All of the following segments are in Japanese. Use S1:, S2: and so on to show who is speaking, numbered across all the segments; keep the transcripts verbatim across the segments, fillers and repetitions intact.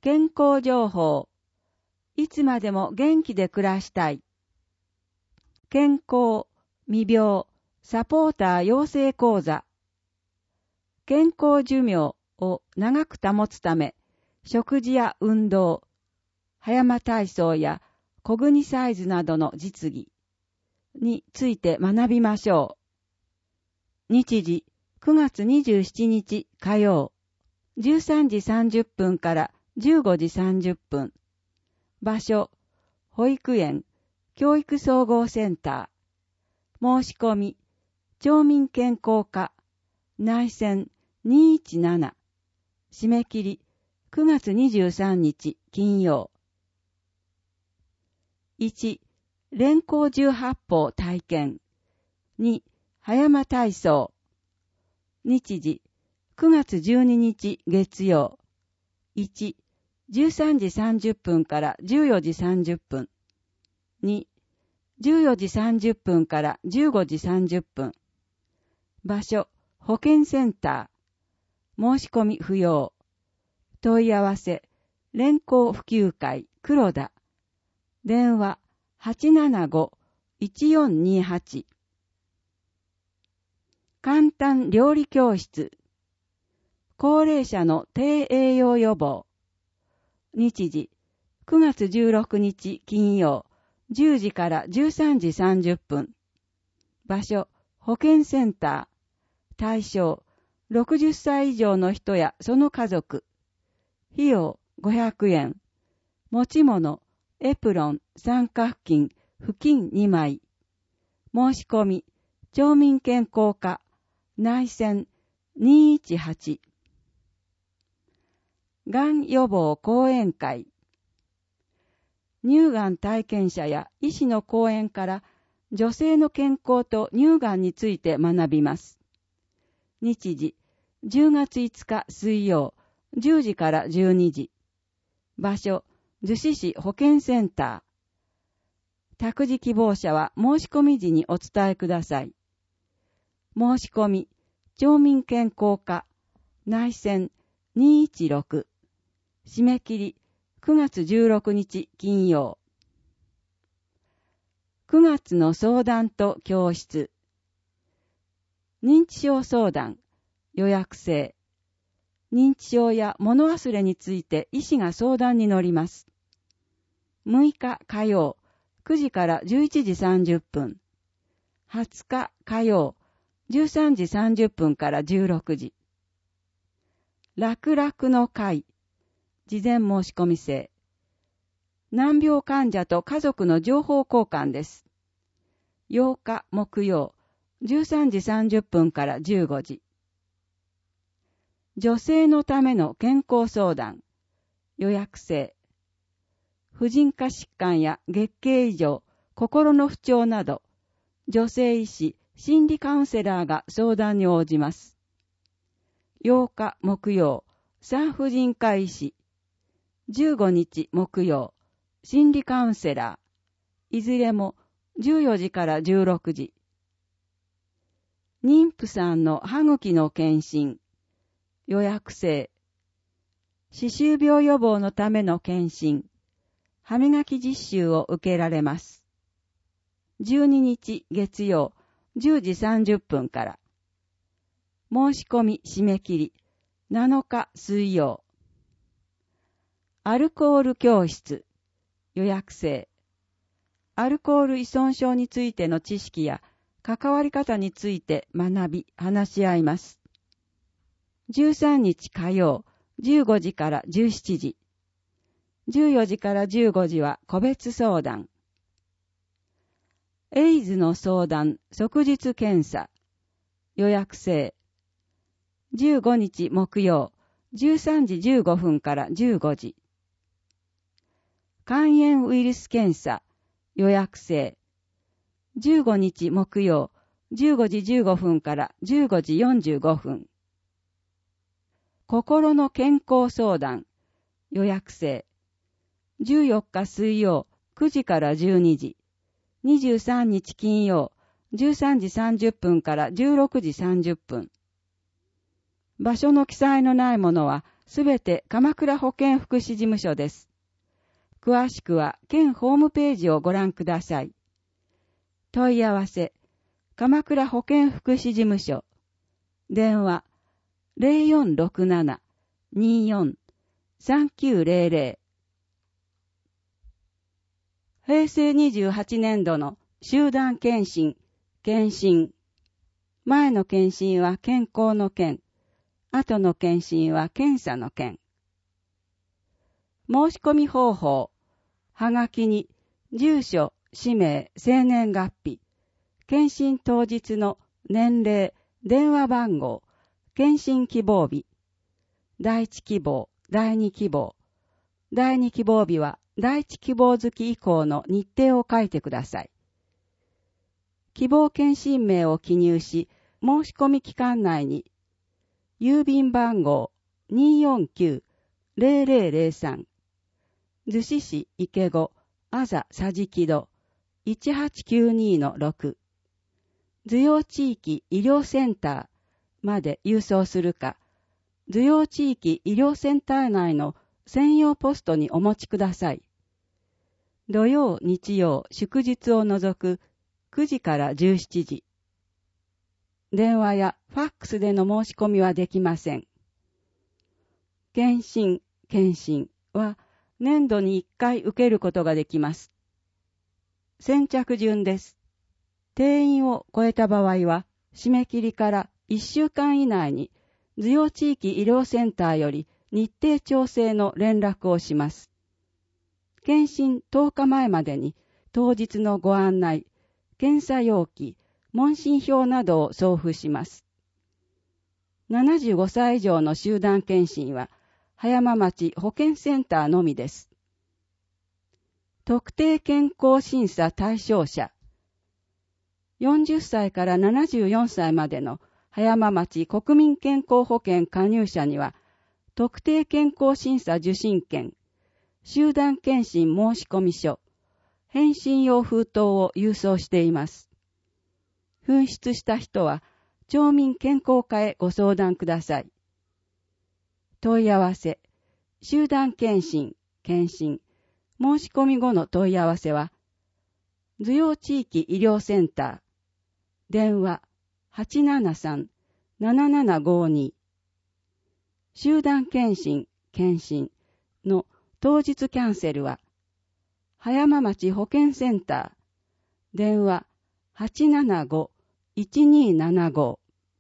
S1: 健康情報。いつまでも元気で暮らしたい。健康、未病、サポーター養成講座。健康寿命を長く保つため、食事や運動、葉山体操やコグニサイズなどの実技について学びましょう。日時くがつにじゅうしちにち火曜、じゅうさんじさんじゅっぷんからじゅうごじさんじゅっぷん。場所、保育園、教育総合センター。申し込み、町民健康課、内線にいちなな。締め切り、くがつにじゅうさんにち金曜。いち、連行十八法体験。に、葉山体操。日時、くがつじゅうににち月曜。いち、じゅうさんじさんじゅっぷんからじゅうよじさんじゅっぷん。に、じゅうよじさんじゅっぷんからじゅうごじさんじゅっぷん。場所、保健センター。申し込み不要。問い合わせ、連行普及会黒田。電話 はちななご いちよんにはち。簡単料理教室。高齢者の低栄養予防。日時、くがつじゅうろくにち金曜、じゅうじからじゅうさんじさんじゅっぷん。場所、保健センター。対象、ろくじゅっさい以上の人やその家族。費用、ごひゃくえん。持ち物、エプロン、三角巾、布巾にまい。申し込み、町民健康課、内線にいちはち。がん予防講演会。乳がん体験者や医師の講演から女性の健康と乳がんについて学びます。日時、じゅうがついつか水曜、じゅうじからじゅうにじ。場所、逗子市保健センター。託児希望者は申し込み時にお伝えください。申し込み、町民健康課、内線にいちろく。締め切り、くがつじゅうろくにち金曜。くがつの相談と教室。認知症相談、予約制。認知症や物忘れについて医師が相談に乗ります。むいか火曜、くじからじゅういちじさんじゅっぷん。はつか火曜、じゅうさんじさんじゅっぷんからじゅうろくじ。楽々の会。事前申し込み制。難病患者と家族の情報交換です。ようか木曜、じゅうさんじさんじゅっぷんからじゅうごじ。女性のための健康相談。予約制。婦人科疾患や月経異常、心の不調など、女性医師、心理カウンセラーが相談に応じます。ようか木曜、産婦人科医師。じゅうごにち木曜、心理カウンセラー。いずれもじゅうよじからじゅうろくじ。妊婦さんの歯茎の検診。予約制。歯周病予防のための検診。歯磨き実習を受けられます。じゅうににち月曜、じゅうじさんじゅっぷんから。申し込み締め切り、なのか水曜。アルコール教室。予約制。アルコール依存症についての知識や関わり方について学び、話し合います。じゅうさんにち火曜、じゅうごじからじゅうしちじ。じゅうよじからじゅうごじは個別相談。エイズの相談、即日検査。予約制。じゅうごにち木曜、じゅうさんじじゅうごふんからじゅうごじ。肝炎ウイルス検査。予約制。じゅうごにち木曜、じゅうごじじゅうごふんからじゅうごじよんじゅうごふん。心の健康相談。予約制。じゅうよっか水曜、くじからじゅうにじ。にじゅうさんにち金曜、じゅうさんじさんじゅっぷんからじゅうろくじさんじゅっぷん。場所の記載のないものはすべて鎌倉保健福祉事務所です。詳しくは県ホームページをご覧ください。問い合わせ、鎌倉保健福祉事務所。電話、ゼロよんろくなな にーよん さんきゅうゼロゼロ。へいせいにじゅうはちねんどの集団検診、検診。前の検診は健康の健、後の検診は検査の検。申し込み方法、はがきに住所、氏名、生年月日、検診当日の年齢、電話番号、検診希望日、第一希望、第二希望、第二希望日は第一希望月以降の日程を書いてください。希望検診名を記入し、申し込み期間内に、郵便番号 にーよんきゅう ゼロゼロゼロさん、逗子市池子、あざさじきど いちはちきゅうにのろく、受容地域医療センターまで郵送するか、受容地域医療センター内の専用ポストにお持ちください。土曜、日曜、祝日を除くくじからじゅうしちじ。電話やファックスでの申し込みはできません。検診、検診は年度にいっかい受けることができます。先着順です。定員を超えた場合は、締め切りからいっしゅうかん以内に、受容地域医療センターより日程調整の連絡をします。検診とおかまえまでに、当日のご案内、検査要記、問診票などを送付します。ななじゅうごさい以上の集団検診は、葉山町保健センターのみです。特定健康審査対象者。よんじゅっさいからななじゅうよんさいまでの葉山町国民健康保険加入者には、特定健康審査受診券、集団検診申込書、返信用封筒を郵送しています。紛失した人は、町民健康課へご相談ください。問い合わせ、集団検診、検診、申し込み後の問い合わせは、受容地域医療センター、電話 はちななさん ななななごに、集団検診、検診の当日キャンセルは、葉山町保健センター、電話 はちななご いちにななご。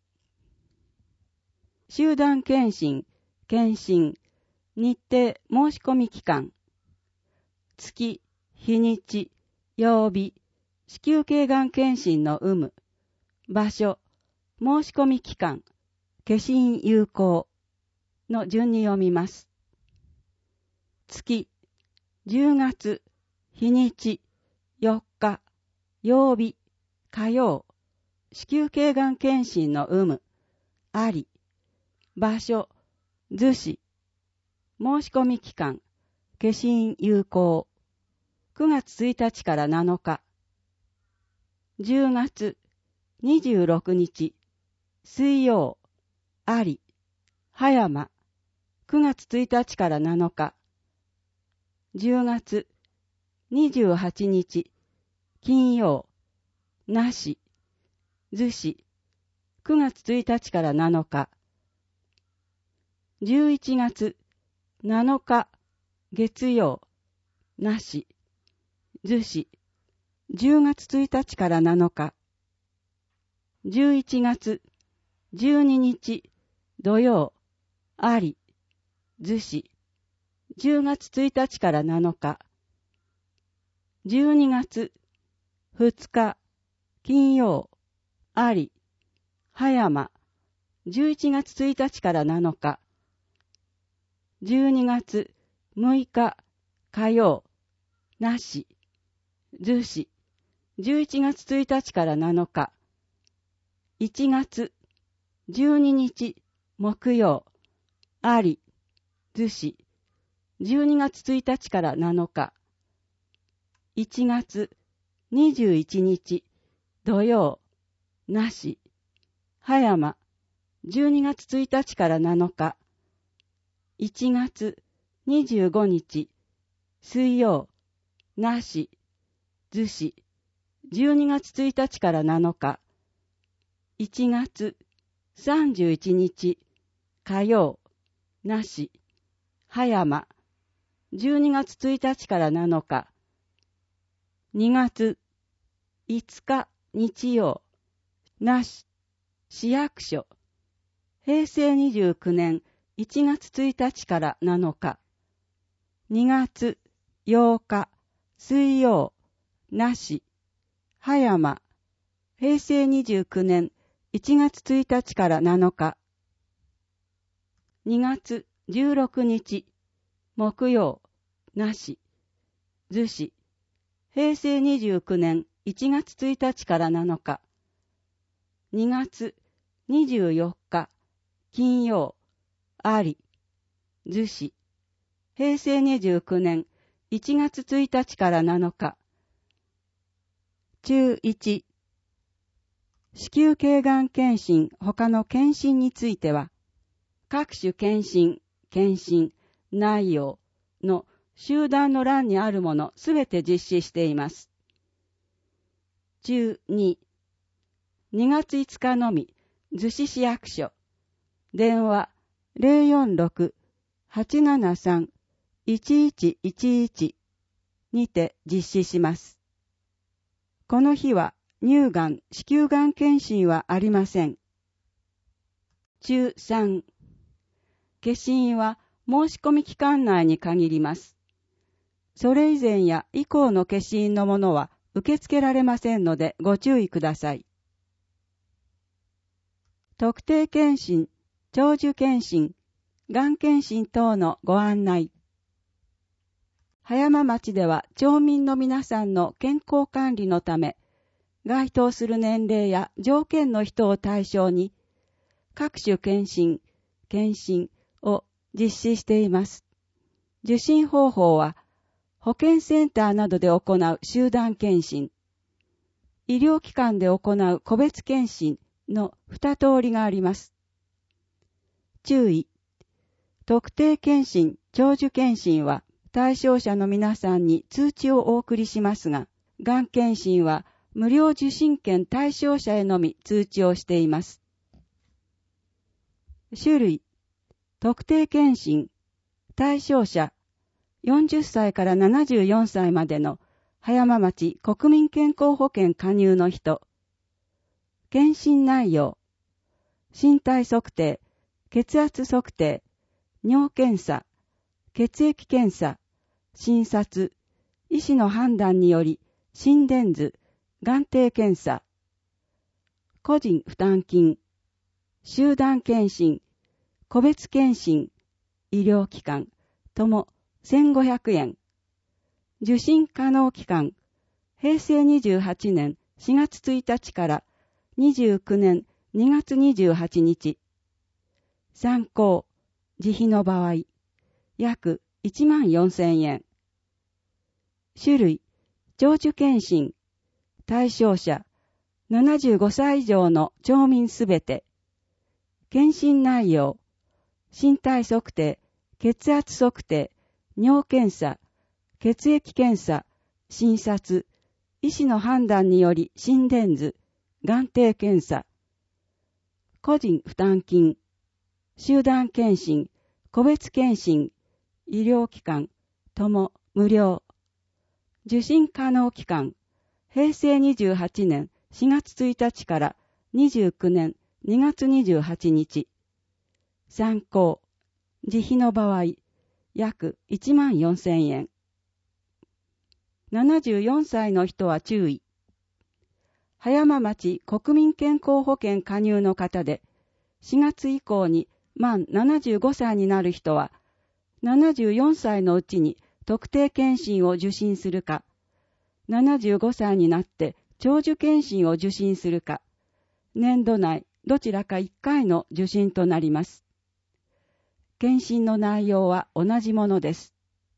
S1: 集団検診、検診、日程申し込み期間、月、日にち、曜日、子宮頸がん検診の有無、場所、申し込み期間、消印有効の順に読みます。月、じゅうがつ、日にち、よっか、曜日、火曜、子宮頸がん検診の有無、あり、場所、逗子、申し込み期間、消印有効、くがつついたちからなのか、じゅうがつにじゅうろくにち、水曜、あり、葉山、くがつついたちからなのか、じゅうがつにじゅうはちにち、金曜、なし、逗子、くがつついたちからなのか、じゅういちがつなのか、月曜、なし、逗子、じゅうがつついたちからなのか、じゅういちがつじゅうににち、土曜、あり、逗子、じゅうがつついたちからなのか、じゅうにがつふつか、金曜、あり、葉山、じゅういちがつついたちからなのか、じゅうにがつむいか、火曜、なし、逗子、じゅういちがつついたちからなのか、いちがつじゅうににち、木曜、あり、逗子、じゅうにがつついたちからなのか、いちがつにじゅういちにち、土曜、なし、葉山、じゅうにがつついたちからなのか、 いちがつにじゅうごにち水曜、なし、逗子、じゅうにがつついたちからなのか、いちがつさんじゅういちにち火曜、なし、葉山、じゅうにがつついたちからなのか、にがついつか日曜、なし、市役所、へいせいにじゅうきゅうねんいちがつついたちからなのか、にがつようか水曜、なし、葉山、へいせいにじゅうきゅうねんいちがつついたちからなのか、にがつじゅうろくにち木曜、なし、逗子、へいせいにじゅうきゅうねんいちがつついたちからなのか、にがつにじゅうよっか金曜、あり、逗子、へいせいにじゅうきゅうねんいちがつついたちからなのか、中いち、子宮頸がん検診他の検診については、各種検診、検診、内容の集団の欄にあるものすべて実施しています。中に、にがついつかのみ、逗子市役所、電話 ゼロよんろく はちななさん いちいちいちいち にて実施します。この日は乳がん、子宮がん検診はありません。中さん、消印は申し込み期間内に限ります。それ以前や以降の消印のものは受け付けられませんのでご注意ください。特定検診、長寿検診、がん検診等のご案内。葉山町では町民の皆さんの健康管理のため、該当する年齢や条件の人を対象に、各種検診、検診を実施しています。受診方法は、保健センターなどで行う集団検診、医療機関で行う個別検診の二通りがあります。注意、特定検診、長寿検診は対象者の皆さんに通知をお送りしますが、がん検診は無料受診券対象者へのみ通知をしています。種類、特定検診、対象者、よんじゅっさいからななじゅうよんさいまでの葉山町国民健康保険加入の人。検診内容、身体測定、血圧測定、尿検査、血液検査、診察、医師の判断により心電図、眼底検査、個人負担金、集団検診、個別検診、医療機関ともせんごひゃくえん。受診可能期間、へいせいにじゅうはちねんしがつついたちからにじゅうきゅうねんにがつにじゅうはちにち。参考、自費の場合、約いちまんよんせんえん。種類、長寿検診、対象者、ななじゅうごさい以上の町民すべて。検診内容、身体測定、血圧測定、尿検査、血液検査、診察、医師の判断により心電図、眼底検査、個人負担金、集団検診、個別検診、医療機関とも無料。受診可能期間、へいせいにじゅうはちねんしがつついたちからにじゅうきゅうねんにがつにじゅうはちにち。参考、自費の場合、約いちまんよんせんえん。ななじゅうよんさいの人は注意。葉山町国民健康保険加入の方で、しがつ以降に満ななじゅうごさいになる人は、ななじゅうよんさいのうちに特定検診を受診するか、ななじゅうごさいになって長寿検診を受診するか、年度内どちらかいっかいの受診となります。検診の内容は同じものです。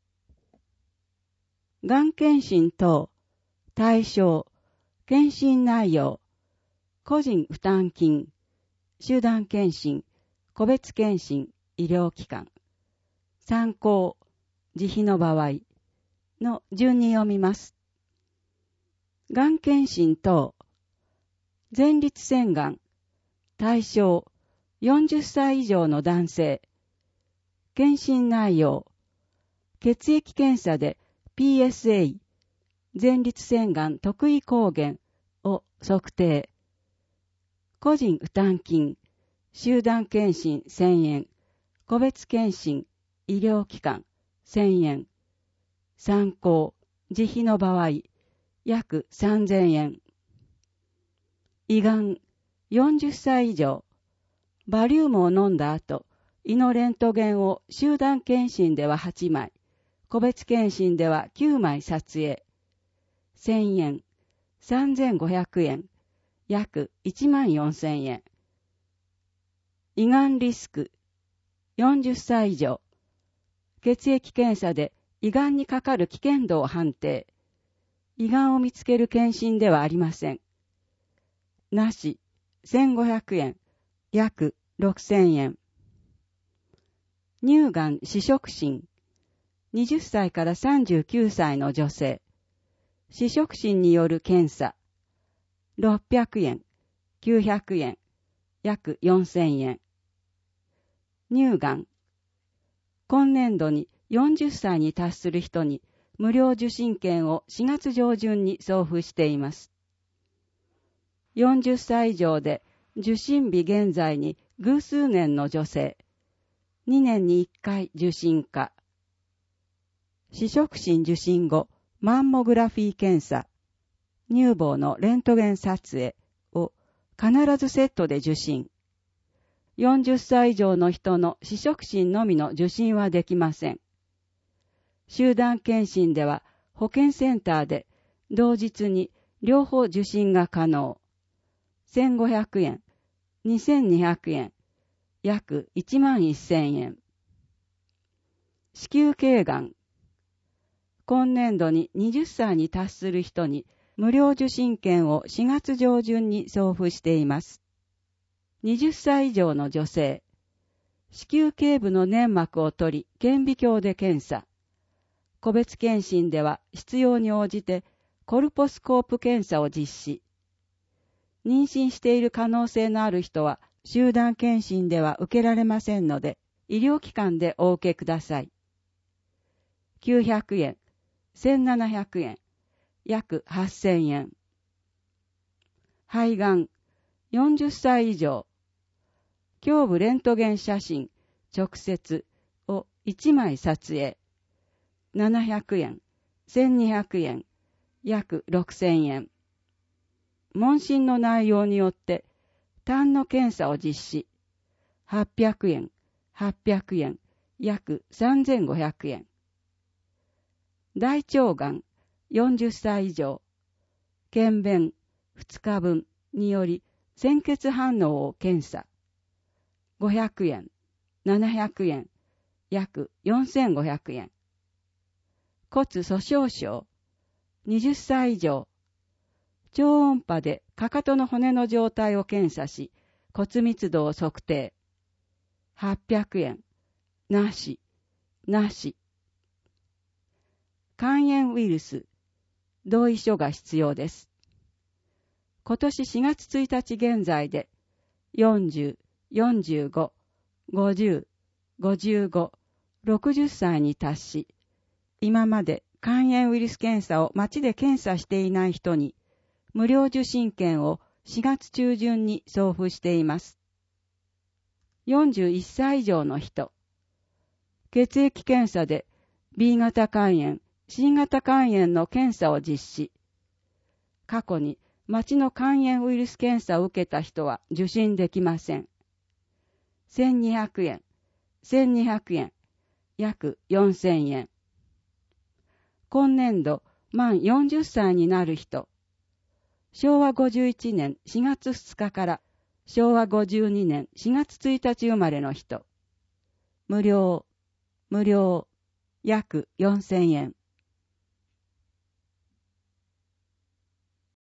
S1: がん検診等、対象、検診内容、個人負担金、集団検診、個別検診、医療機関。 参考、慈悲の場合の順に読みます。がん検診等、前立腺がん、対象、よんじゅっさい以上の男性、検診内容、血液検査で ピーエスエー、前立腺がん特異抗原を測定、個人負担金、集団検診せんえん、個別検診、医療機関せんえん、参考、自費の場合、約さんぜんえん。胃がん、よんじゅっさい以上、バリウムを飲んだ後、胃のレントゲンを集団検診でははちまい、個別検診ではきゅうまい撮影、せんえん、さんぜんごひゃくえん、約いちまんよんせんえん。胃がんリスク、よんじゅっさい以上、血液検査で胃がんにかかる危険度を判定、胃がんを見つける検診ではありません。なし、せんごひゃくえん、約ろくせんえん。乳がん試食診、はたちからさんじゅうきゅうさいの女性、試食診による検査、ろっぴゃくえん、きゅうひゃくえん、約よんせんえん。乳がん、今年度によんじゅっさいに達する人に無料受診券をしがつ上旬に送付しています。よんじゅっさい以上で受診日現在に偶数年の女性、にねんにいっかい受診可。試食診受診後、マンモグラフィー検査、乳房のレントゲン撮影を必ずセットで受診。よんじゅっさい以上の人の試食診のみの受診はできません。集団検診では保健センターで同日に両方受診が可能。せんごひゃくえん、にせんにひゃくえん、約いちまんせんえん。子宮頸がん。今年度にはたちに達する人に無料受診券をしがつ上旬に送付しています。はたち以上の女性、子宮頸部の粘膜を取り顕微鏡で検査。個別検診では必要に応じてコルポスコープ検査を実施。妊娠している可能性のある人は集団検診では受けられませんので、医療機関でお受けください。きゅうひゃくえん、せんななひゃくえん、約はっせんえん。肺がん、よんじゅっさい以上、胸部レントゲン写真、直接をいちまい撮影、ななひゃくえん、せんにひゃくえん、約ろくせんえん。問診の内容によって痰の検査を実施、はっぴゃくえん、はっぴゃくえん、約さんぜんごひゃくえん。大腸がん、よんじゅっさい以上、検便ふつかぶんにより鮮血反応を検査、ごひゃくえん、ななひゃくえん、約よんせんごひゃくえん。骨粗鬆症、はたち以上、超音波でかかとの骨の状態を検査し、骨密度を測定。はっぴゃくえん、なし、なし。肝炎ウイルス、同意書が必要です。今年しがつついたち現在で、よんじゅう、よんじゅうご、ごじゅう、ごじゅうご、ろくじゅっさいに達し、今まで肝炎ウイルス検査を町で検査していない人に、無料受診券をしがつ中旬に送付しています。よんじゅういっさい以上の人、血液検査で ビー 型肝炎、シー 型肝炎の検査を実施。過去に町の肝炎ウイルス検査を受けた人は受診できません。せんにひゃくえん、せんにひゃくえん、約よんせんえん。今年度満よんじゅっさいになる人、しょうわごじゅういちねんしがつふつかからしょうわごじゅうにねんしがつついたち生まれの人、無料、無料、約よんせんえん。